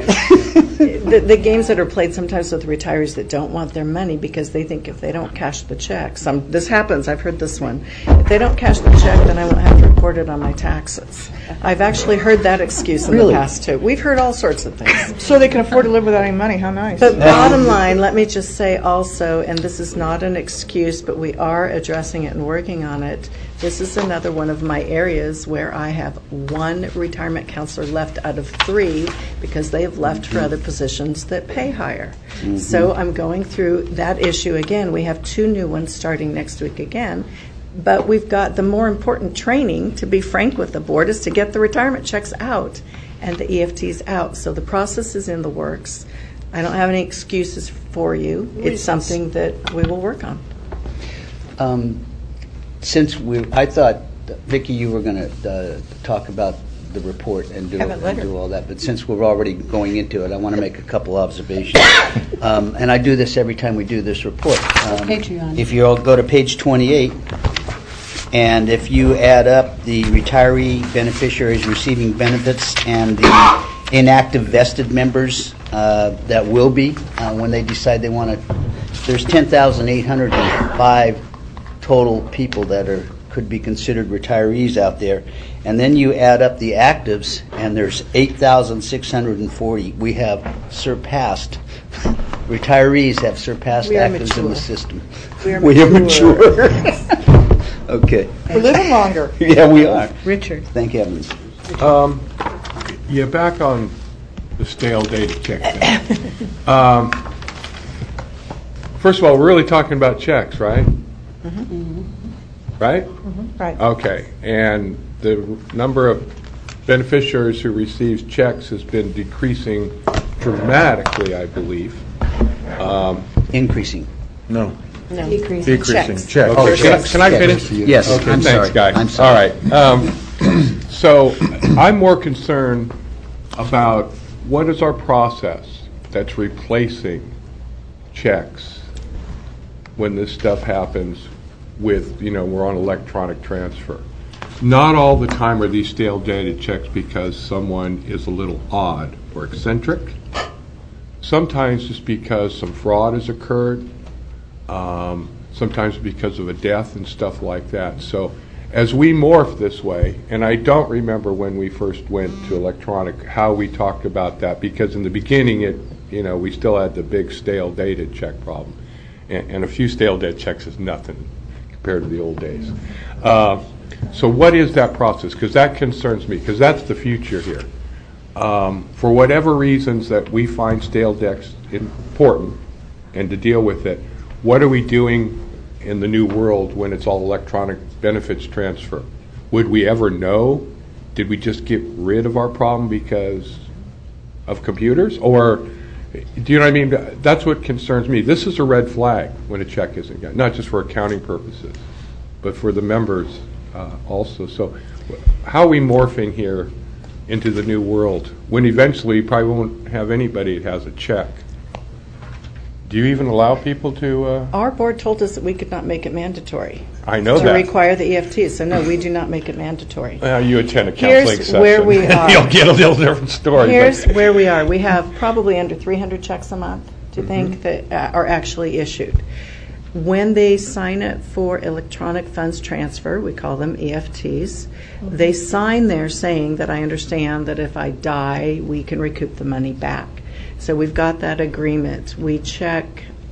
The, the games that are played sometimes with retirees that don't want their money because they think if they don't cash the check, some, this happens, I've heard this one, if they don't cash the check, then I won't have to report it on my taxes. I've actually heard that excuse in Really? the past, too. We've heard all sorts of things. So they can afford to live without any money, how nice. But bottom line, let me just say also, and this is not an excuse, but we are addressing it and working on it. This is another one of my areas where I have one retirement counselor left out of three because they have left for other positions that pay higher. So I'm going through that issue again. We have two new ones starting next week again. But we've got the more important training, to be frank with the board, is to get the retirement checks out and the E F Ts out. So the process is in the works. I don't have any excuses for you. It's something that we will work on. Um, Since we, I thought, Vicki, you were going to uh, talk about the report and do, Have it and later. do all that. But since we're already going into it, I want to make a couple observations. Um, and I do this every time we do this report. Um, page are you on? If you all go to page twenty-eight, and if you add up the retiree beneficiaries receiving benefits and the inactive vested members uh, that will be uh, when they decide they want to, there's ten thousand eight hundred five total people that are could be considered retirees out there. And then you add up the actives, and there's eight thousand six hundred forty. We have surpassed, retirees have surpassed We are actives in the mature. system. We are We are mature. mature. Okay. We're living longer. Yeah, we are. Richard. Thank heavens. Um, yeah, back on the stale data check thing. Um, first of all, we're really talking about checks, right? Right? Right. Okay, and the number of beneficiaries who receives checks has been decreasing dramatically, I believe. Um, Increasing. No. No. Decreasing. Checks. Check. Okay, Oh, can I- checks. can I Checks. finish? Yes, Okay, I'm thanks, sorry. guy. I'm sorry. All right. Um, so I'm more concerned about what is our process that's replacing checks when this stuff happens with, you know, we're on electronic transfer. Not all the time are these stale dated checks because someone is a little odd or eccentric. Sometimes it's because some fraud has occurred. Um, sometimes because of a death and stuff like that. So as we morph this way, and I don't remember when we first went to electronic, how we talked about that, because in the beginning, it, you know, we still had the big stale dated check problem. And, and a few stale dead checks is nothing compared to the old days. Uh, so what is that process? Because that concerns me, because that's the future here. Um, for whatever reasons that we find stale decks important and to deal with it, what are we doing in the new world when it's all electronic benefits transfer? Would we ever know? Did we just get rid of our problem because of computers? Or, do you know what I mean? That's what concerns me. This is a red flag when a check isn't got, not just for accounting purposes, but for the members uh, also. So how are we morphing here into the new world when eventually you probably won't have anybody that has a check? Do you even allow people to? Uh, Our board told us that we could not make it mandatory. I know to that. require the E F T. So no, we do not make it mandatory. Well, you attend a counseling Here's session. where we are. You'll get a little different story. Here's but- where we are. We have probably under three hundred checks a month, do you think, that uh, are actually issued. When they sign up for electronic funds transfer, we call them E F Ts, they sign there saying that I understand that if I die, we can recoup the money back. So we've got that agreement. We check,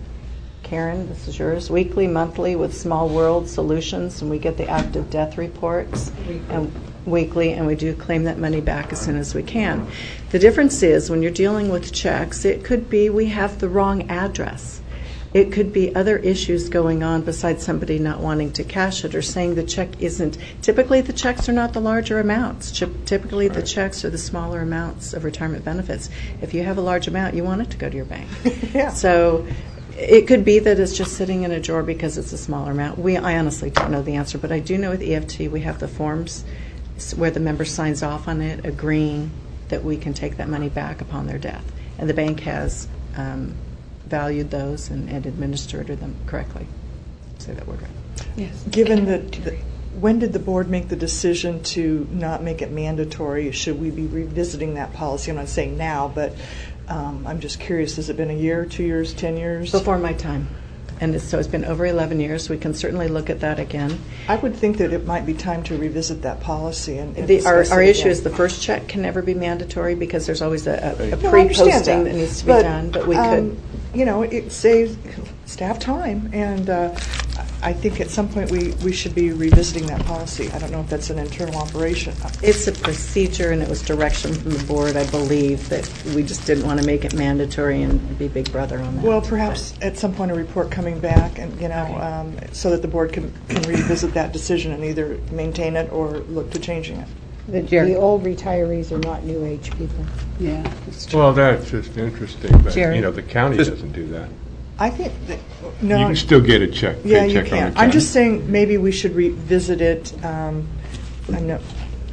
Karen, this is yours, weekly, monthly with Small World Solutions, and we get the active death reports and weekly, and we do claim that money back as soon as we can. The difference is when you're dealing with checks, it could be we have the wrong address. It could be other issues going on besides somebody not wanting to cash it or saying the check isn't. Typically, the checks are not the larger amounts. Chip- Typically, the checks are the smaller amounts of retirement benefits. If you have a large amount, you want it to go to your bank. Yeah. So it could be that it's just sitting in a drawer because it's a smaller amount. We, I honestly don't know the answer, but I do know with E F T we have the forms s- where the member signs off on it, agreeing that we can take that money back upon their death. And the bank has um, valued those and, and administered them correctly. Say that word right. Yes. Given that, the- when did the board make the decision to not make it mandatory? Should we be revisiting that policy? I'm not saying now, but um, I'm just curious, has it been a year, two years, ten years? Before my time. And it's, so it's been over eleven years. We can certainly look at that again. I would think that it might be time to revisit that policy and, and The, our discuss our it issue again. is the first check can never be mandatory because there's always a, a, a No, I understand pre-posting that needs to be but, done, but we um, could. You know, it saves staff time, and uh, I think at some point we, we should be revisiting that policy. I don't know if that's an internal operation. It's a procedure, and it was direction from the board, I believe, that we just didn't want to make it mandatory and be big brother on that. Well, perhaps at some point a report coming back, and you know, um, so that the board can, can revisit that decision and either maintain it or look to changing it. The, the old retirees are not new age people. Yeah, that's true. Well, that's just interesting, but, Jerry? you know, the county Just- doesn't do that. I think that, You no. can still get a check, Yeah, you paycheck on the can. county. I'm just saying maybe we should revisit it. Um, I know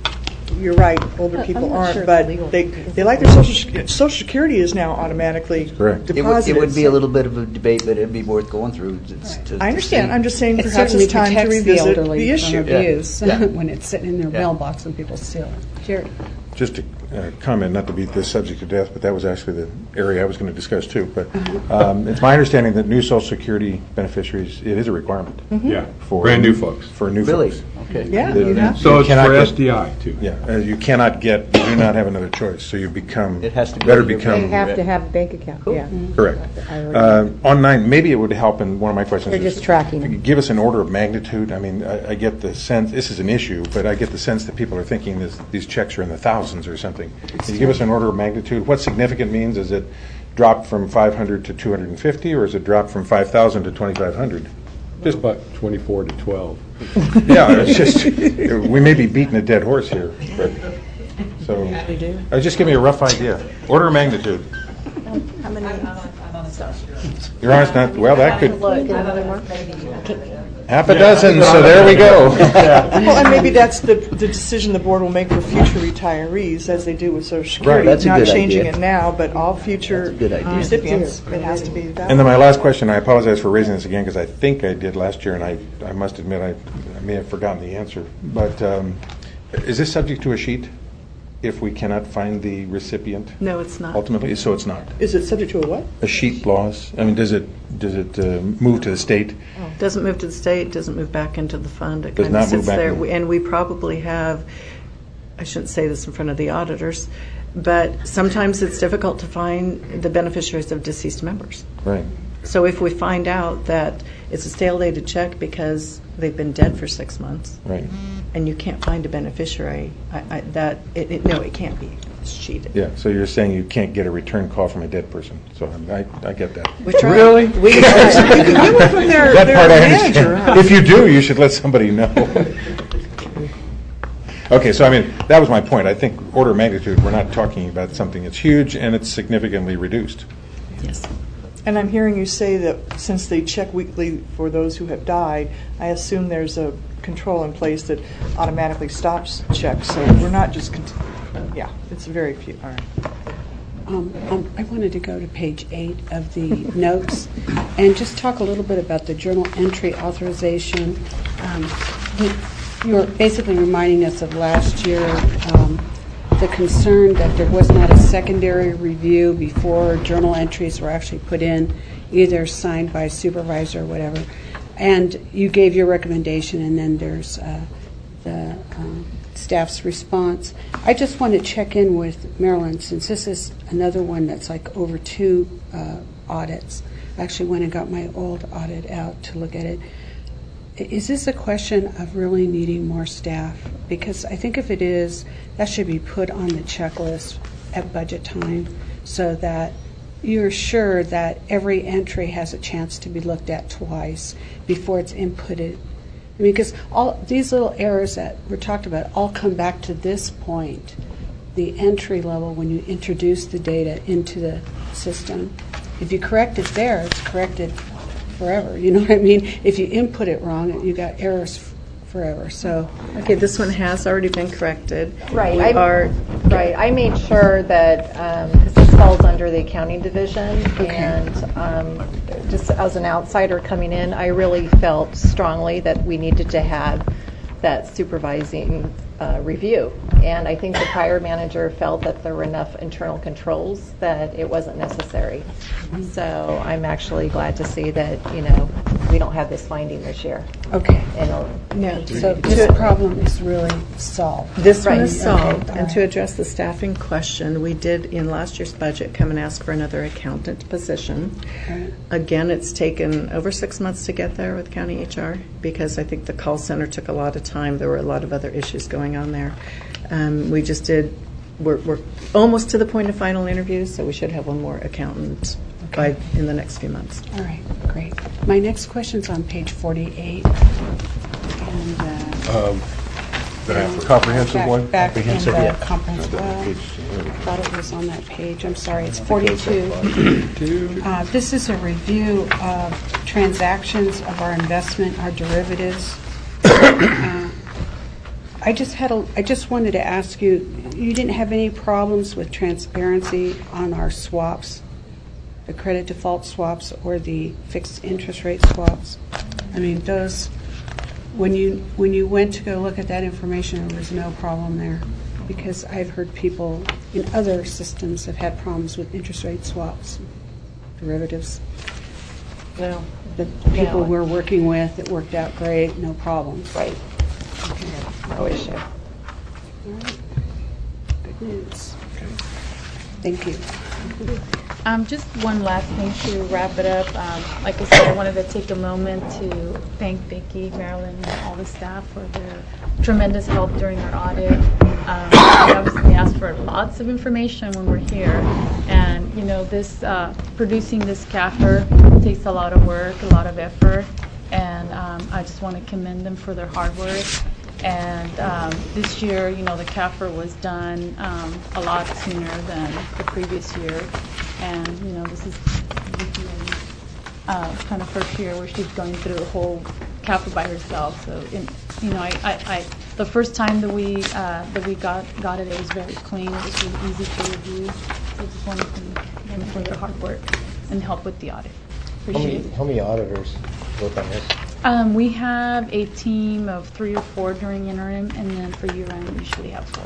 you're right, older I'm people not aren't, sure it's but legal. they, they like their social, Sec- social security is now automatically Correct. It would, it deposited. would be a little bit of a debate, but it'd be worth going through. to- to- I understand, to I'm just saying It perhaps certainly it's time to protects the revisit elderly the issue. from abuse Yeah. when it's sitting in their Yeah. mailbox and people steal it. Jerry? Just to uh, comment, not to beat this subject to death, but that was actually the area I was going to discuss too. But um, it's my understanding that new Social Security beneficiaries, it is a requirement Yeah, for brand new folks. for new Really? folks. Okay. Yeah, The- you have to. So You it's cannot for get- S D I too. Yeah, uh, you cannot get, you do not have another choice. So you become It has to go better to your become They have to have a bank account, yeah. correct. I already- Uh, on nine, maybe it would help. And one of my questions They're is, just tracking. if you could give us an order of magnitude. I mean, I, I get the sense this is an issue, but I get the sense that people are thinking this, these checks are in the thousands or something. Can you give us an order of magnitude? What significant means? Is it dropped from five hundred to two hundred fifty, or is it dropped from five thousand to twenty-five hundred? Just about twenty-four to twelve. Yeah, it's just we may be beating a dead horse here. But, so, uh, just give me a rough idea. Order of magnitude. How many? You're honest, not well. That could Look, another more? half a dozen. So there we go. Well, and maybe that's the, the decision the board will make for future retirees, as they do with Social Security. That's a Not good changing idea. it now, but all future That's a good idea. recipients, it has to be valid. And then my last question, I apologize for raising this again because I think I did last year, and I, I must admit I, I may have forgotten the answer. But um, is this subject to a sheet if we cannot find the recipient No, it's not. ultimately? So it's not. Is it subject to a what? A sheet laws? I mean, does it does it uh, move to the state? Doesn't move to the state, doesn't move back into the fund. It Does kind of not move sits back there. in. We- And we probably have, I shouldn't say this in front of the auditors, but sometimes it's difficult to find the beneficiaries of deceased members. Right. So if we find out that it's a stale dated check because they've been dead for six months, Right. and you can't find a beneficiary, I, I, that, it, it, no, it can't be. It's cheated. Yeah. So you're saying you can't get a return call from a dead person. So I, I get that. We try. Really? We You can get one from their, That their part I manager. understand. If you do, you should let somebody know. Okay, so I mean, that was my point. I think order of magnitude, we're not talking about something that's huge and it's significantly reduced. Yes. And I'm hearing you say that since they check weekly for those who have died, I assume there's a control in place that automatically stops checks. So we're not just, cont- yeah, it's very few. All right. Um, um, I wanted to go to page eight of the notes and just talk a little bit about the journal entry authorization. Um, you- You were basically reminding us of last year, um, the concern that there was not a secondary review before journal entries were actually put in, either signed by a supervisor or whatever. And you gave your recommendation, and then there's uh, the um, staff's response. I just want to check in with Marilyn, since this is another one that's like over two uh, audits. I actually went and got my old audit out to look at it. Is this a question of really needing more staff? Because I think if it is, that should be put on the checklist at budget time so that you're sure that every entry has a chance to be looked at twice before it's inputted. I mean, because all these little errors that were talked about all come back to this point, the entry level when you introduce the data into the system. If you correct it there, it's corrected forever. You know what I mean? If you input it wrong, you got errors f- forever. So, Okay, this one has already been corrected. Right, We I- are, Right, I made sure that, because this falls under the accounting division, and um, just as an outsider coming in, I really felt strongly that we needed to have that supervising uh, review. And I think the prior manager felt that there were enough internal controls that it wasn't necessary. So I'm actually glad to see that, you know, we don't have this finding this year. okay. And it'll- No, so this problem is really solved. This one Right. is solved, Okay, and all to right. address the staffing question, we did in last year's budget come and ask for another accountant position. Right. Again, it's taken over six months to get there with county H R because I think the call center took a lot of time. There were a lot of other issues going on there. Um, we just did, we're, we're almost to the point of final interviews, so we should have one more accountant by, in the next few months. All right, great. My next question's on page forty-eight. And, uh, The comprehensive back- one? Back in Comprehensive, the yeah. comprehensive, well, I thought it was on that page. I'm sorry, it's forty-two. Uh, This is a review of transactions of our investment, our derivatives. Uh, I just had a, I just wanted to ask you, you didn't have any problems with transparency on our swaps, the credit default swaps or the fixed interest rate swaps? I mean, those, when you, when you went to go look at that information, there was no problem there? Because I've heard people in other systems have had problems with interest rate swaps, derivatives. No. The people No. we're working with, it worked out great, no problems. Right. No issue. All right. Good news. Thank you. Um, just one last thing to wrap it up. Um, like I said, I wanted to take a moment to thank Vicki, Marilyn, and all the staff for their tremendous help during our audit. Um, we obviously asked for lots of information when we're here, and you know, this uh, producing this C A F R takes a lot of work, a lot of effort, and um, I just want to commend them for their hard work. And um, this year, you know, the C A F R was done um, a lot sooner than the previous year. And, you know, this is Vicki and, uh, kind of first year where she's going through the whole C A F R by herself. So, in, you know, I, I, I, the first time that we uh, that we got got it, it was very clean. It was really easy to review. So I just want to thank them for their hard work and help with the audit. How many, Appreciate it. how many auditors work on this? Um, we have a team of three or four during interim, and then for year-end, we usually have four.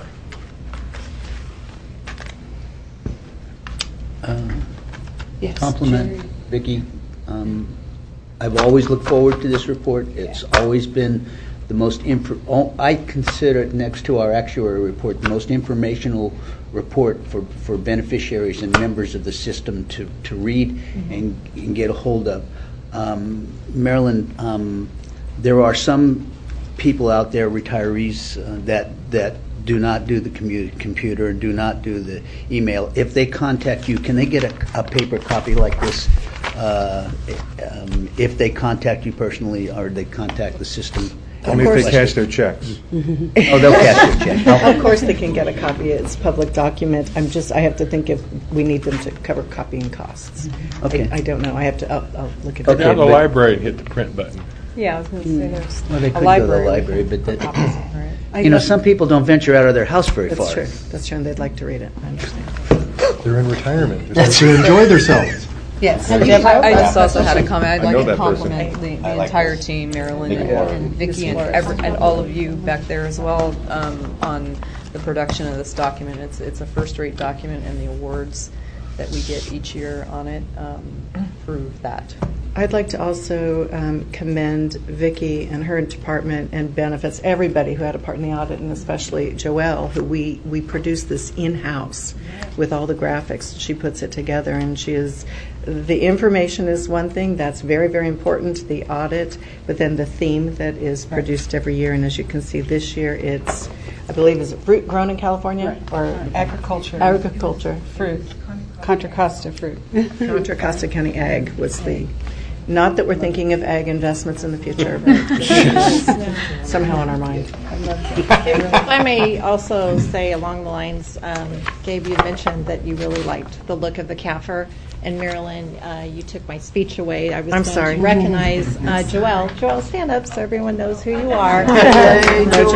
Um, Yes, Compliment Jerry. Vicki. Um, I've always looked forward to this report. It's always been the most, imp- oh, I consider it next to our actuary report, the most informational report for, for beneficiaries and members of the system to, to read mm-hmm. and, and get a hold of. Um, Marilyn, um, there are some people out there, retirees, uh, that that do not do the commu- computer, do not do the email. If they contact you, can they get a, a paper copy like this? Uh, um, if they contact you personally, or they contact the system? Only if they cash their checks. Oh, they'll cash their check. Of course, they can get a copy. It's a public document. I'm just, I have to think if we need them to cover copying costs. Okay. I I don't know. I have to, I'll I'll look at Go that. down to the but- library and hit the print button. Yeah, I was going to say there's Well, they a could go to the library. library, but that, Right. I you know, know- some people don't venture out of their house very far. That's true. That's true, and they'd like to read it. I understand. They're in retirement. They're supposed to enjoy themselves. Yes. I I just also had a comment. I'd I know like to that person. compliment the, the I like entire this. team, Marilyn Thank and, you. and Vicki and, ever, and all of you back there as well um, on the production of this document. It's it's a first-rate document, and the awards that we get each year on it um, prove that. I'd like to also um, commend Vicki and her department and benefits, everybody who had a part in the audit, and especially Joelle, who we, we produced this in-house with all the graphics. She puts it together, and she is, the information is one thing, that's very, very important, the audit, but then the theme that is produced every year, and as you can see this year, it's, I believe, is it fruit grown in California? Or Agriculture. agriculture? Fruit. Contra Costa fruit. Contra Costa County Ag was the, not that we're thinking of ag investments in the future, but it's somehow on our mind. If I may also say along the lines, um, Gabe, you mentioned that you really liked the look of the C A F R. And Marilyn, uh, you took my speech away. I was I'm going sorry. to recognize uh, Joelle. Joelle, stand up so everyone knows who you are. Hey, no,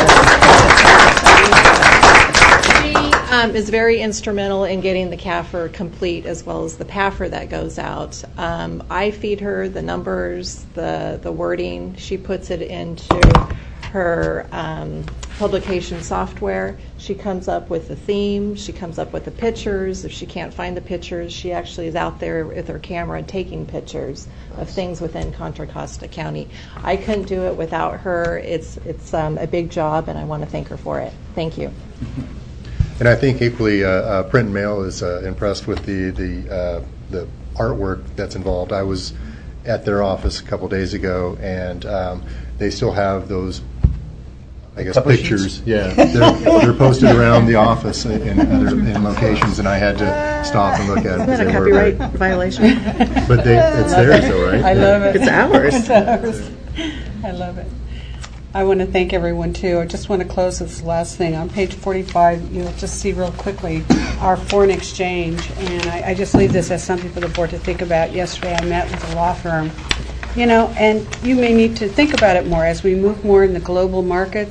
She um, is very instrumental in getting the C A F R complete, as well as the P A F R that goes out. Um, I feed her the numbers, the, the wording. She puts it into her um, publication software. She comes up with the theme. She comes up with the pictures. If she can't find the pictures, she actually is out there with her camera taking pictures of things within Contra Costa County. I couldn't do it without her. It's it's um, a big job, and I want to thank her for it. Thank you. And I think equally, uh, uh, Print and Mail is uh, impressed with the the uh, the artwork that's involved. I was at their office a couple days ago, and um, they still have those, I guess, Cover pictures. Yeah, they're, they're posted around the office in, in other in locations, and I had to stop and look at it. Isn't that a because they were copyright very- violation? But they, it's theirs, though, right? I love it. It's ours. It's ours. I love it. I want to thank everyone, too. I just want to close this last thing. On page forty-five, you'll just see real quickly our foreign exchange. And I, I just leave this as something for the board to think about. Yesterday, I met with a law firm. You know, and you may need to think about it more as we move more in the global markets.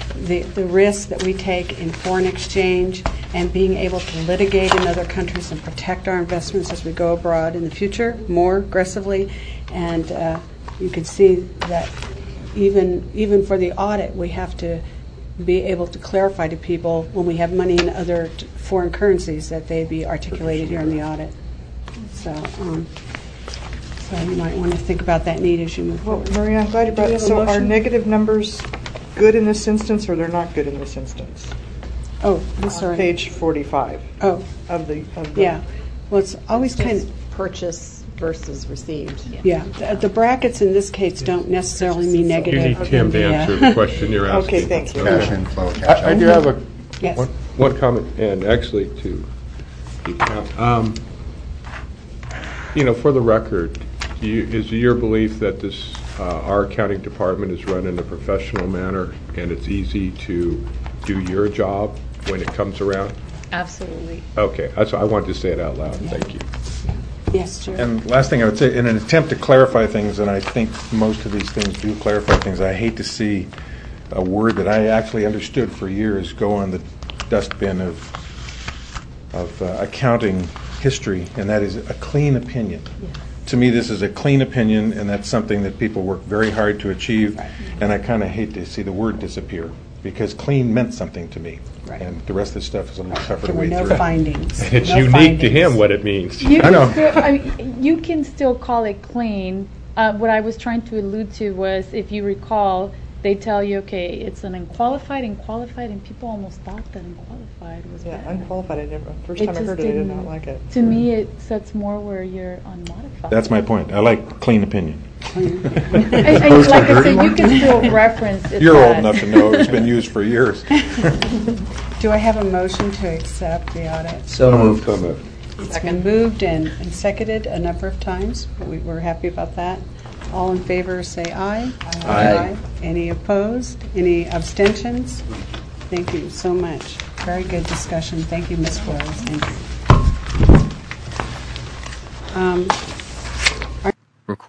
the, the risk that we take in foreign exchange and being able to litigate in other countries and protect our investments as we go abroad in the future more aggressively. And uh, you can see that even even for the audit, we have to be able to clarify to people when we have money in other t- foreign currencies that they be articulated here in the audit. So, um, so you might want to think about that need as you move Well, forward. Maria, I'm glad you brought Do it. we have a So are motion? negative numbers good in this instance, or they're not good in this instance? Oh, I'm On sorry. page forty-five Oh, of the, of the. yeah. Well, it's always kind of. Just purchase versus received. Yeah, the, the brackets in this case don't necessarily mean You negative. need Tim to Yeah. answer the question you're asking. Okay, thank you. Cash inflow, cash I I do have a, Yes. one one comment, and actually to the account. Um, You know, for the record, do you- is it your belief that this, uh, our accounting department is run in a professional manner, and it's easy to do your job when it comes around? Absolutely. Okay, that's, I wanted to say it out loud. Thank you. Yes, Jerry. And last thing I would say, in an attempt to clarify things, and I think most of these things do clarify things, I hate to see a word that I actually understood for years go on the dustbin of, of uh, accounting history, and that is a clean opinion. To me, this is a clean opinion, and that's something that people work very hard to achieve, and I kind of hate to see the word disappear, because clean meant something to me. Right. And the rest of the stuff is a little tougher to There were wade no through. findings. It's No unique to findings. him what it means. You I can know. Still, I mean, you can still call it clean. Uh, what I was trying to allude to was, if you recall, they tell you, okay, it's an unqualified and qualified, and people almost thought that unqualified was Yeah, bad. unqualified, I never, first It time I just heard it, I did didn't- not like it. To me, it sets more where you're unmodified. That's my point. I like clean opinion. And, and like I said, you can still reference it. You're old that- enough to know it's been used for years. Do I have a motion to accept the audit? So moved. So moved. It's been moved and and seconded a number of times. We- We're happy about that. All in favor, say aye. Aye. Any opposed? Any abstentions? Thank you so much. Very good discussion. Thank you, Miz Flores. Thank you. Um,